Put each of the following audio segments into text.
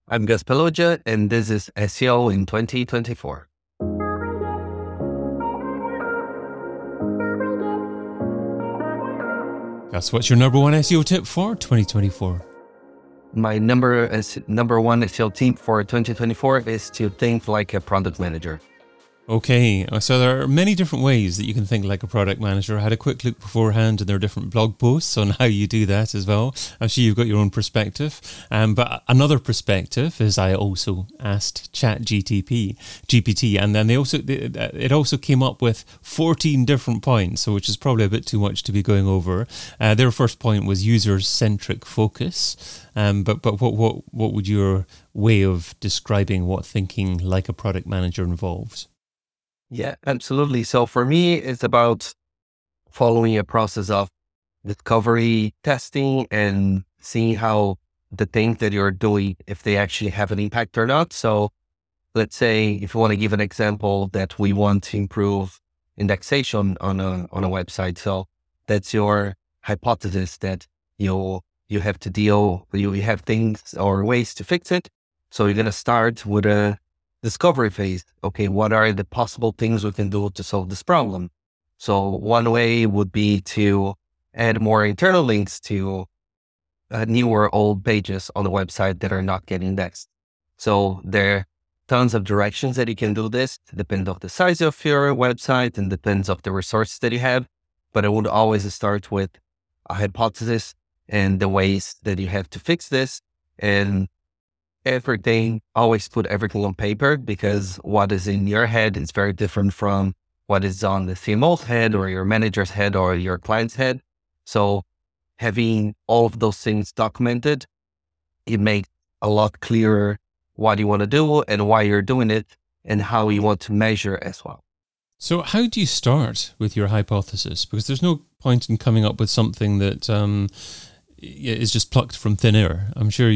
I'm Gus Peloja, and this is SEO in 2024. Gus, what's your number one SEO tip for 2024? My number one SEO tip for 2024 is to think like a product manager. Okay, so there are many different ways that you can think like a product manager. I had a quick look beforehand and there are different blog posts on how you do that as well. I'm sure you've got your own perspective. But another perspective is I also asked GPT, and then it also came up with 14 different points, which is probably a bit too much to be going over. Their first point was user-centric focus. But what would your way of describing what thinking like a product manager involves? Yeah, absolutely. So for me, it's about following a process of discovery, testing, and seeing how the things that you're doing, if they actually have an impact or not. So let's say if you want to give an example that we want to improve indexation on a website. So that's your hypothesis that you have to deal, you have things or ways to fix it. So you're going to start with a discovery phase. Okay, what are the possible things we can do to solve this problem? So one way would be to add more internal links to new or old pages on the website that are not getting indexed. So there are tons of directions that you can do this. It depends on the size of your website and depends on the resources that you have. But I would always start with a hypothesis and the ways that you have to fix this, and always put everything on paper, because what is in your head is very different from what is on the CMO's head or your manager's head or your client's head. So having all of those things documented, it makes a lot clearer what you want to do and why you're doing it and how you want to measure as well. So how do you start with your hypothesis? Because there's no point in coming up with something that is just plucked from thin air. I'm sure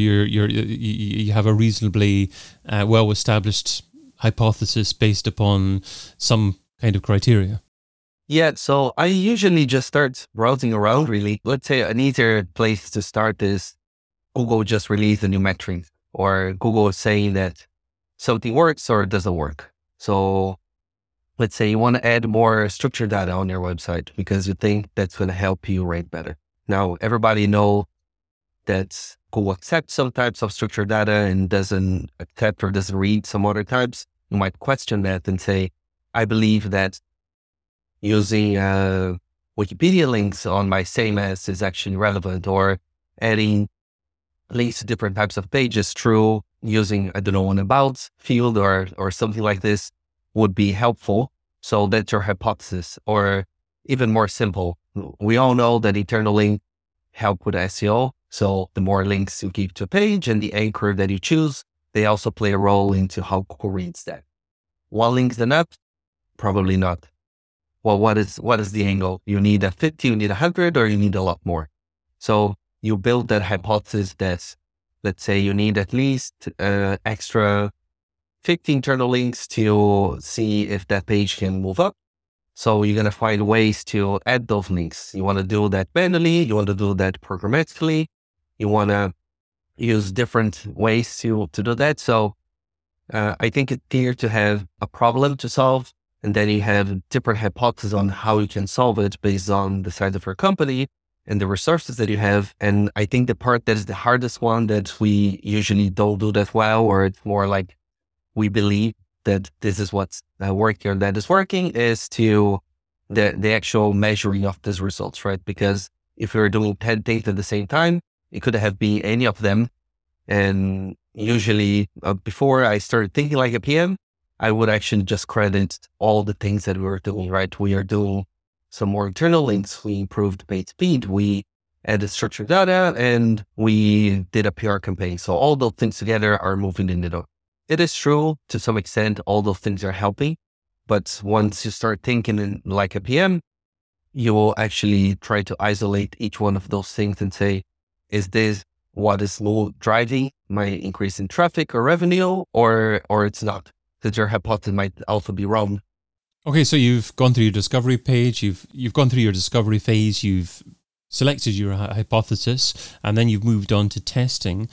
you have a reasonably well-established hypothesis based upon some kind of criteria. Yeah, so I usually just start browsing around, really. Let's say an easier place to start is Google just released a new metric, or Google is saying that something works or doesn't work. So let's say you want to add more structured data on your website because you think that's going to help you rank better. Now, everybody knows that Google accepts some types of structured data and doesn't accept or doesn't read some other types. You might question that and say, I believe that using Wikipedia links on my same as is actually relevant, or adding links to different types of pages through using, an about field or something like this would be helpful. So that's your hypothesis. Or even more simple, we all know that internal links help with SEO. So the more links you keep to a page and the anchor that you choose, they also play a role into how Google reads that. One link is enough? Probably not. Well, what is the angle? You need a 50, you need 100, or you need a lot more? So you build that hypothesis that, let's say you need at least extra 50 internal links to see if that page can move up. So you're going to find ways to add those links. You want to do that manually. You want to do that programmatically. You want to use different ways to do that. So I think it's clear to have a problem to solve, and then you have different hypotheses on how you can solve it based on the size of your company and the resources that you have. And I think the part that is the hardest one that we usually don't do that well, or it's more like we believe that this is what's working or that is working, is to the actual measuring of these results, right? Because if you're doing 10 things at the same time, it could have been any of them. And usually before I started thinking like a PM, I would actually just credit all the things that we were doing, right? We are doing some more internal links. We improved page speed. We added structured data, and we did a PR campaign. So all those things together are moving the needle. It is true, to some extent, all those things are helping. But once you start thinking like a PM, you will actually try to isolate each one of those things and say, is this what is driving my increase in traffic or revenue, or it's not? That your hypothesis might also be wrong. Okay, so you've gone through your discovery page, you've gone through your discovery phase, you've selected your hypothesis, and then you've moved on to testing.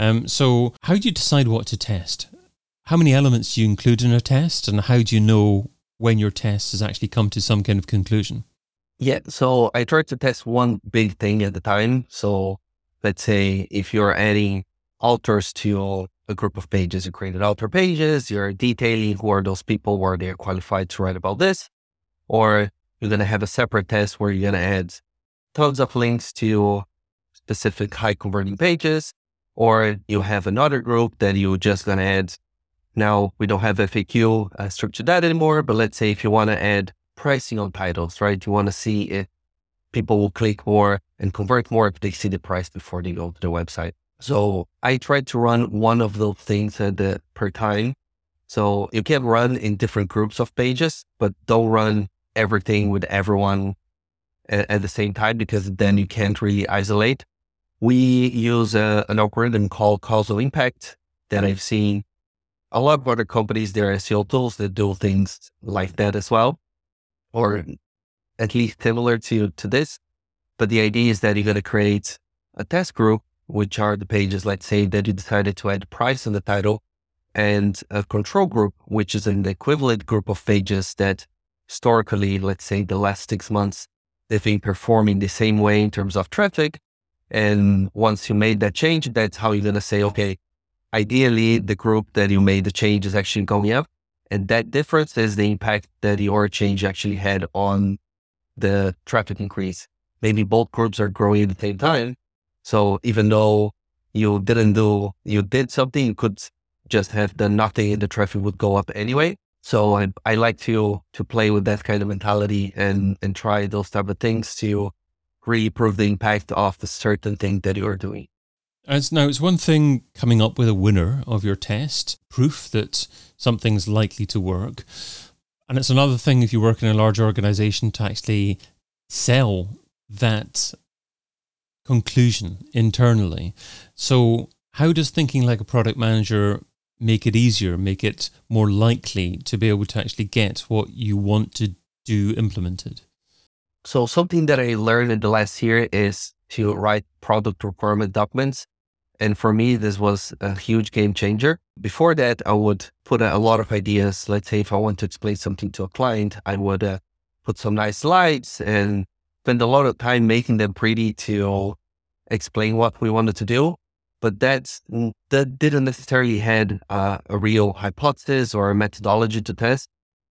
So how do you decide what to test? How many elements do you include in a test, and how do you know when your test has actually come to some kind of conclusion? Yeah, so I try to test one big thing at a time. So let's say if you're adding authors to a group of pages, you created author pages, you're detailing who are those people, where they're qualified to write about this, or you're going to have a separate test where you're going to add tons of links to specific high converting pages, or you have another group that you're just going to add. Now we don't have FAQ structured that anymore, but let's say if you want to add pricing on titles, right? You want to see if people will click more and convert more if they see the price before they go to the website. So I try to run one of those things per time. So you can run in different groups of pages, but don't run everything with everyone at the same time, because then you can't really isolate. We use an algorithm called causal impact that I've seen a lot of other companies, there are SEO tools that do things like that as well, or at least similar to this. But the idea is that you're going to create a test group, which are the pages, let's say, that you decided to add price in the title, and a control group, which is an equivalent group of pages that historically, let's say the last 6 months, they've been performing the same way in terms of traffic. And once you made that change, that's how you're going to say, okay, ideally the group that you made the change is actually going up. And that difference is the impact that your change actually had on the traffic increase. Maybe both groups are growing at the same time. So even though you did something, you could just have done nothing and the traffic would go up anyway. So I like to play with that kind of mentality and try those type of things to really prove the impact of the certain thing that you're doing. It's one thing coming up with a winner of your test, proof that something's likely to work. And it's another thing if you work in a large organization to actually sell that conclusion internally. So how does thinking like a product manager make it easier, make it more likely to be able to actually get what you want to do implemented? So something that I learned in the last year is to write product requirement documents. And for me, this was a huge game changer. Before that, I would put a lot of ideas. Let's say if I want to explain something to a client, I would put some nice slides and spend a lot of time making them pretty to explain what we wanted to do. But that didn't necessarily had a real hypothesis or a methodology to test.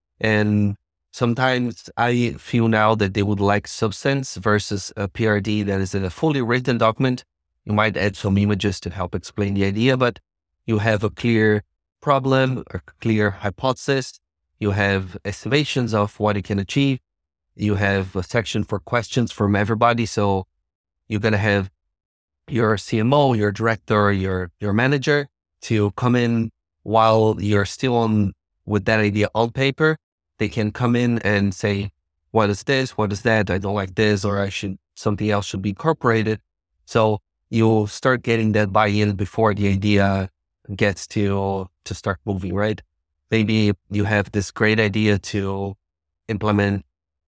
And sometimes I feel now that they would like substance versus a PRD that is in a fully written document. You might add some images to help explain the idea, but you have a clear problem, a clear hypothesis. You have estimations of what it can achieve. You have a section for questions from everybody. So you're going to have your CMO, your director, your manager to come in while you're still on with that idea on paper. They can come in and say, what is this? What is that? I don't like this, or something else should be incorporated. So you'll start getting that buy-in before the idea gets to start moving, right? Maybe you have this great idea to implement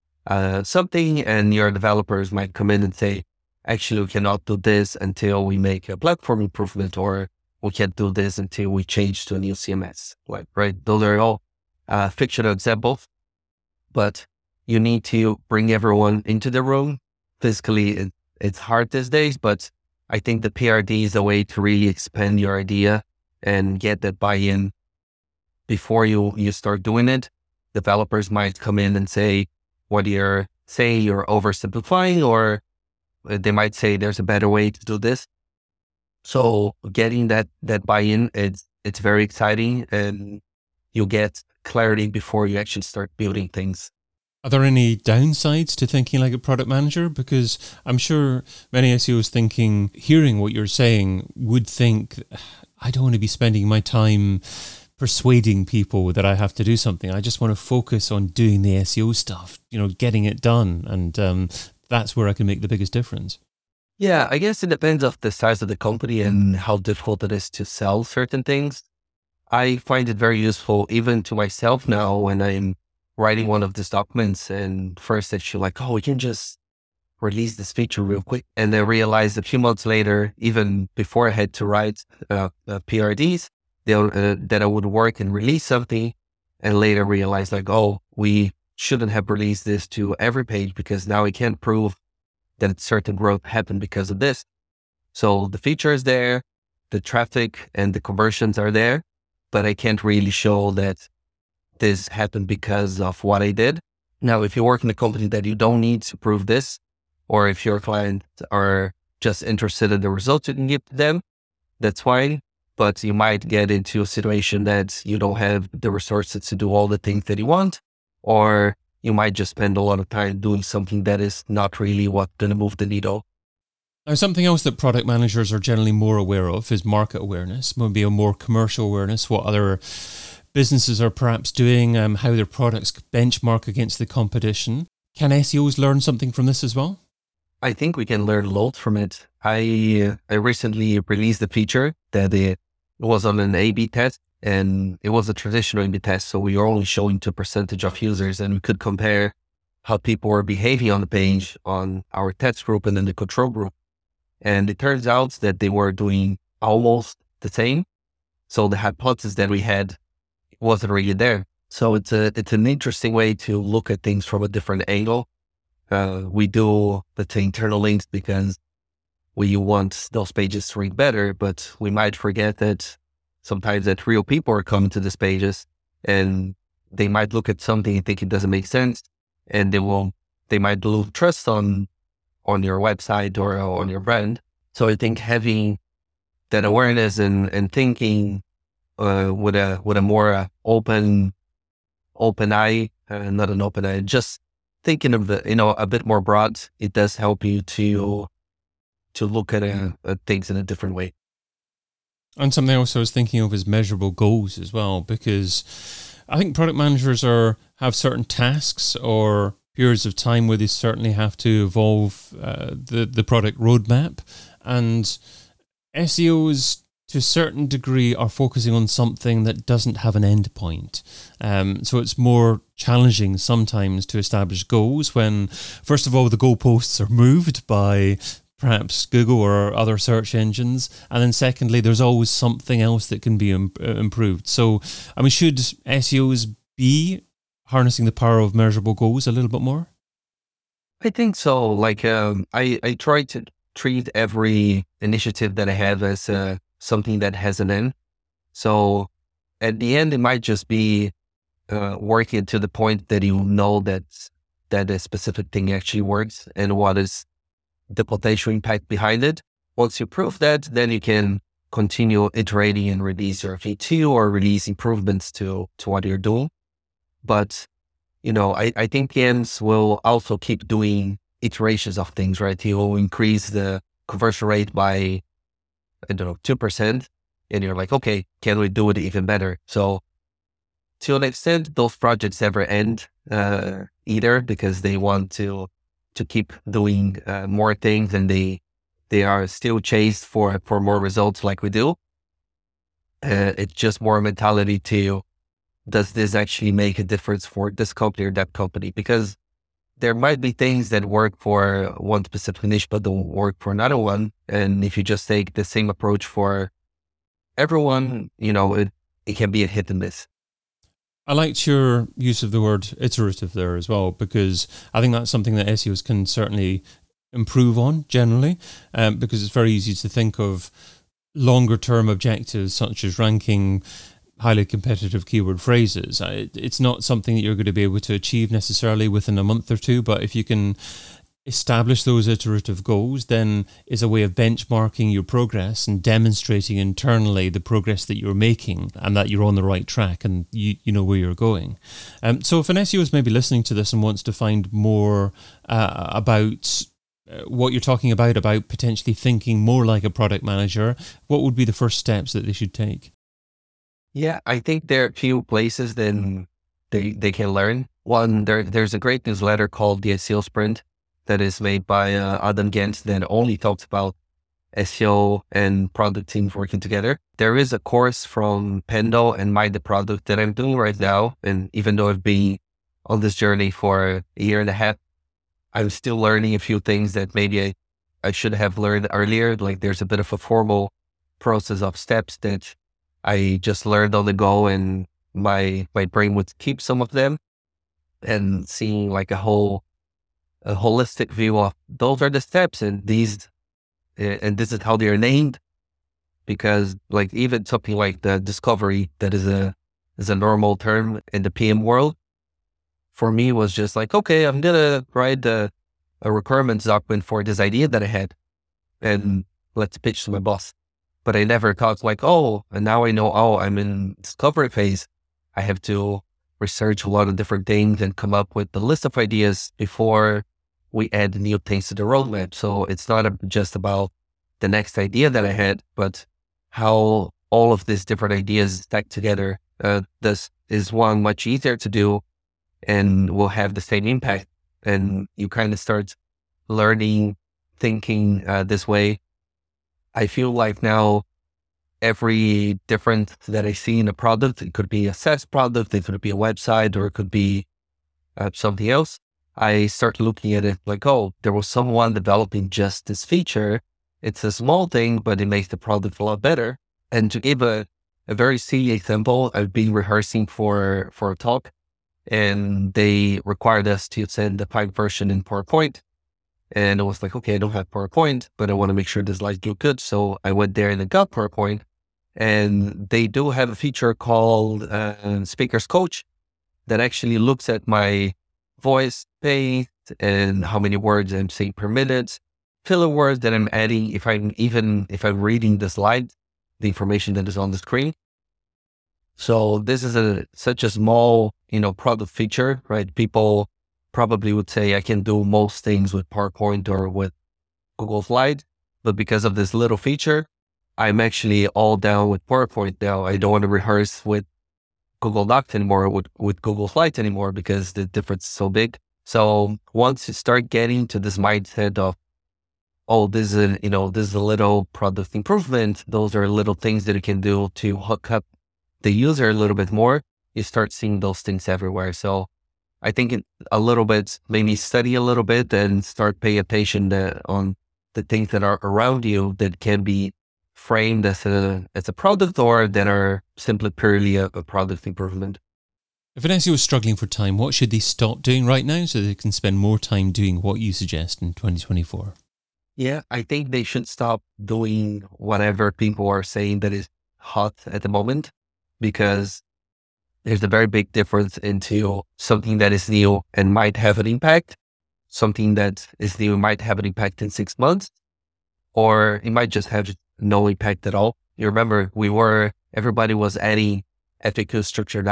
something, and your developers might come in and say, actually, we cannot do this until we make a platform improvement, or we can't do this until we change to a new CMS, right? Those are all fictional examples, but you need to bring everyone into the room. Physically, it's hard these days, but I think the PRD is a way to really expand your idea and get that buy-in before you start doing it. Developers might come in and say, what you're saying, you're oversimplifying, or they might say there's a better way to do this. So getting that buy-in, it's very exciting, and you get clarity before you actually start building things. Are there any downsides to thinking like a product manager? Because I'm sure many SEOs hearing what you're saying would think, I don't want to be spending my time persuading people that I have to do something. I just want to focus on doing the SEO stuff, getting it done. And that's where I can make the biggest difference. Yeah, I guess it depends on the size of the company and how difficult it is to sell certain things. I find it very useful even to myself now when I'm writing one of these documents, and first it's like, we can just release this feature real quick. And then realized a few months later, even before I had to write PRDs, that I would work and release something, and later realized like, oh, we shouldn't have released this to every page because now we can't prove that certain growth happened because of this. So the feature is there, the traffic and the conversions are there, but I can't really show that this happened because of what I did. Now, if you work in a company that you don't need to prove this, or if your clients are just interested in the results you can give to them, that's fine. But you might get into a situation that you don't have the resources to do all the things that you want, or you might just spend a lot of time doing something that is not really what's going to move the needle. Now, something else that product managers are generally more aware of is market awareness, maybe a more commercial awareness, what other businesses are perhaps doing, how their products benchmark against the competition. Can SEOs learn something from this as well? I think we can learn loads from it. I recently released a feature that it was on an A/B test, and it was a traditional A/B test. So we were only showing to a percentage of users, and we could compare how people were behaving on the page on our test group and then the control group. And it turns out that they were doing almost the same. So the hypothesis that we had wasn't really there. So it's an interesting way to look at things from a different angle. We do, let's say, internal links because we want those pages to rank better, but we might forget that sometimes that real people are coming to these pages and they might look at something and think it doesn't make sense, and they might lose trust on your website or on your brand. So I think having that awareness and thinking with a more open eye, not an open eye, just thinking of a bit more broad, it does help you to look at things in a different way. And something else I was thinking of is measurable goals as well, because I think product managers have certain tasks or periods of time where they certainly have to evolve the product roadmap, and SEOs to a certain degree are focusing on something that doesn't have an end point. So it's more challenging sometimes to establish goals when, first of all, the goalposts are moved by perhaps Google or other search engines. And then secondly, there's always something else that can be improved. So, I mean, should SEOs be harnessing the power of measurable goals a little bit more? I think so. Like, I try to treat every initiative that I have as something that has an end. So at the end, it might just be working to the point that you know that a specific thing actually works and what is the potential impact behind it. Once you prove that, then you can continue iterating and release your V2 or release improvements to what you're doing. But, I think PMs will also keep doing iterations of things, right? You will increase the conversion rate by, 2%. And you're like, okay, can we do it even better? So to an extent, those projects never end either, because they want to keep doing more things, and they are still chased for more results like we do. It's just more mentality to, does this actually make a difference for this company or that company? Because there might be things that work for one specific niche, but don't work for another one. And if you just take the same approach for everyone, it can be a hit and miss. I liked your use of the word iterative there as well, because I think that's something that SEOs can certainly improve on generally, because it's very easy to think of longer term objectives such as ranking highly competitive keyword phrases. It's not something that you're going to be able to achieve necessarily within a month or two, but if you can establish those iterative goals, then is a way of benchmarking your progress and demonstrating internally the progress that you're making and that you're on the right track and you know where you're going. So if an SEO is maybe listening to this and wants to find more about what you're talking about potentially thinking more like a product manager, what would be the first steps that they should take? Yeah, I think there are a few places then they can learn. One, there's a great newsletter called the SEO Sprint that is made by Adam Gent that only talks about SEO and product teams working together. There is a course from Pendo and Mind the Product that I'm doing right now. And even though I've been on this journey for a year and a half, I'm still learning a few things that maybe I should have learned earlier. Like there's a bit of a formal process of steps that I just learned on the go, and my brain would keep some of them, and seeing like a holistic view of those are the steps, and this is how they are named. Because like even something like the discovery that is a normal term in the PM world, for me was just like, okay, I'm gonna write a requirements document for this idea that I had, and let's pitch to my boss. But I never thought like, oh, and now I know, oh, I'm in discovery phase. I have to research a lot of different things and come up with the list of ideas before we add new things to the roadmap. So it's not just about the next idea that I had, but how all of these different ideas stack together. This is one much easier to do and will have the same impact. And you kind of start learning, thinking this way. I feel like now every difference that I see in a product, it could be a SaaS product, it could be a website, or it could be something else. I start looking at it like, oh, there was someone developing just this feature. It's a small thing, but it makes the product a lot better. And to give a very silly example, I've been rehearsing for a talk, and they required us to send the final version in PowerPoint. And I was like, okay, I don't have PowerPoint, but I want to make sure the slides look good. So I went there and I got PowerPoint. And they do have a feature called Speaker's Coach that actually looks at my voice pace and how many words I'm saying per minute, filler words that I'm adding, if I'm reading the slide, the information that is on the screen. So this is such a small, product feature, right? People probably would say I can do most things with PowerPoint or with Google Slides, but because of this little feature, I'm actually all down with PowerPoint now. I don't want to rehearse with Google Docs anymore, with Google Slides anymore, because the difference is so big. So once you start getting to this mindset of, oh, this is a little product improvement, those are little things that you can do to hook up the user a little bit more, you start seeing those things everywhere. So I think a little bit, maybe study a little bit and start paying attention on the things that are around you that can be framed as a product, or that are simply purely a product improvement. If an SEO is struggling for time, what should they stop doing right now so they can spend more time doing what you suggest in 2024? Yeah, I think they should stop doing whatever people are saying that is hot at the moment, because there's a very big difference into something that is new and might have an impact, something that is new might have an impact in 6 months, or it might just have no impact at all. You remember everybody was adding FAQ structured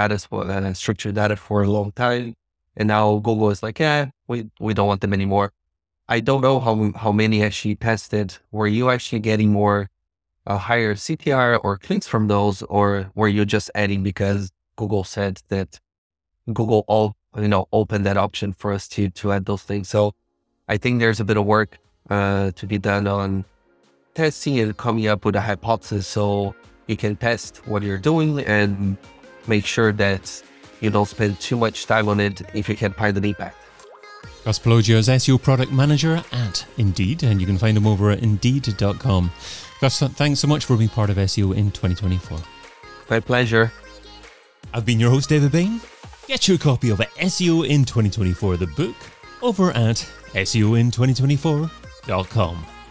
data for a long time, and now Google is like, we don't want them anymore. I don't know how many actually tested. Were you actually getting more higher CTR or clicks from those, or were you just adding because Google said that Google opened that option for us to add those things? So I think there's a bit of work to be done on testing and coming up with a hypothesis, so you can test what you're doing and make sure that you don't spend too much time on it if you can find an impact. Gus Palloggio is SEO Product Manager at Indeed, and you can find him over at Indeed.com. Gus, thanks so much for being part of SEO in 2024. My pleasure. I've been your host, David Bain. Get your copy of SEO in 2024, the book, over at SEOin2024.com.